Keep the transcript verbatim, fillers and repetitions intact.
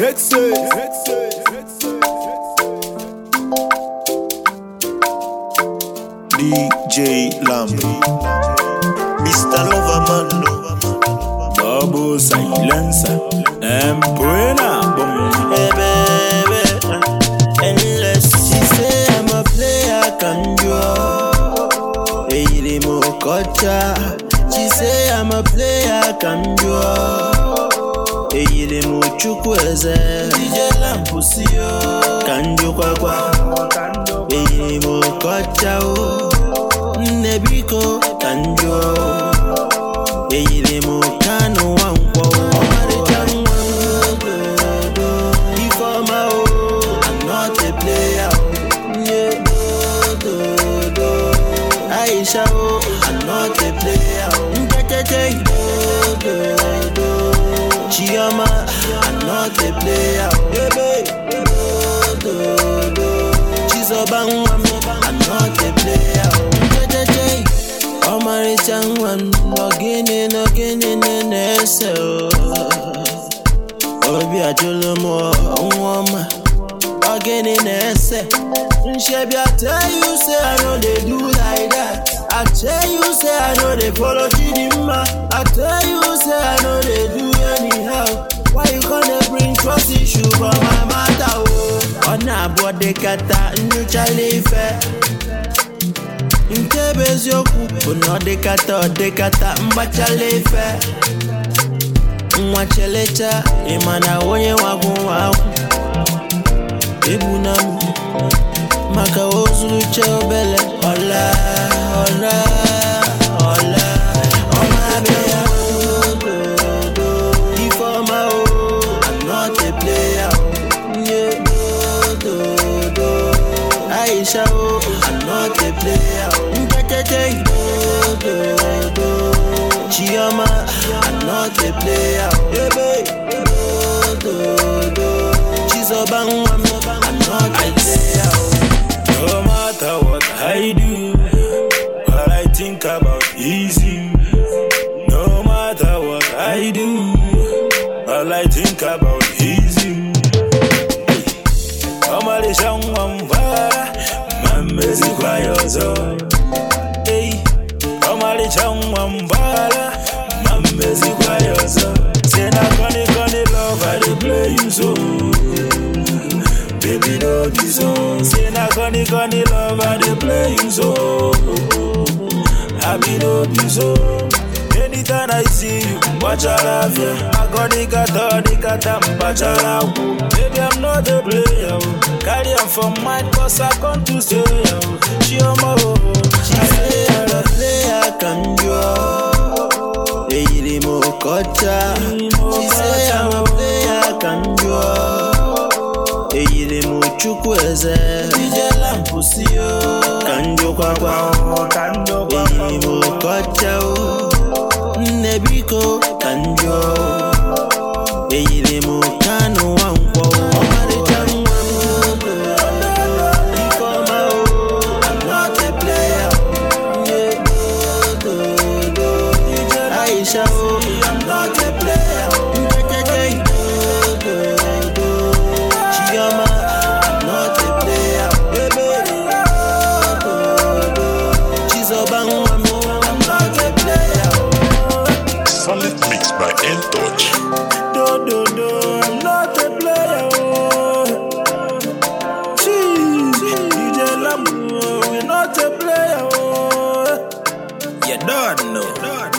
Excel, Excel, Excel. D J Lam, Mister Loverman, Babo Silencer, Emprena, boom. Hey baby, endless. She say I'm a player, can you? Hey, limo kocha. She say I'm a player, can you? Hey, limo chukweze. D J Lam pussy yo, can you kwa kwa? Hey, limo kocha o, nebiko can you? Hey, limo kanu wankwo. Aisha, I'm not a player. Chioma, I'm not a player. She's a bang, I'm not a player. Omari Changwan, again and again in S L. Obi Ajolomo, woman, again in S L. Shebi, I tell you, say I know they do like that. I tell you, say I know they follow Chidima. I tell you, say I know they do anyhow. Why you gonna bring trust issue for my matter? Oh, on a board de kata, new Charlie fair. In Tebes yoku, but not de kata, de kata, mbachale fair. Mwachelecha, imana wonye wagu wagu. Ebunamu. Maka ozulu chobele, ola, ola, ola. Oma beya, Ifoma o, I'm not a player. Yeah, do, do. Aisha o, I'm not a player. Nkekeke, do, do. Chioma, I'm not a player. Yeah, do, do. She's a bang, I'm not a player. No matter what I do, what I think about is you. No matter what I do, all I think about is you. Omari Changwamba, Mamezi Kwayozo. Hey, Omari Changwamba, Mamezi Kwayozo. Say na koni koni love I dey play you so. Baby, no be so. Say na koni koni love I dey play you so. Happy no be so. Anytime I see you, watch out of ya. I got the kata, the kata, watch out of you. Baby, I'm not a player. Carry on for mine, cause I come to stay. She on my own. She say I'm a player, can you? Hey, limo kocha. She say I'm a player, can you? Hey, limo chukweze. D J Lam pussy yo, can you kwa kwa? Hey, limo kocha o, nebiko can you? Hey, limo kanu wankwo. Omari Changwan, Ifoma o, I'm not a player. Yeah, do, do. Aisha o, I'm not a player. Nkekeke, do, do. Chioma, I'm not a player. Do, do. She's a bang, I'm not a player. Solid mix by N Touch. Do, do, do, I'm not a player. Jeez, D J Lam, we're not a player. You don't know.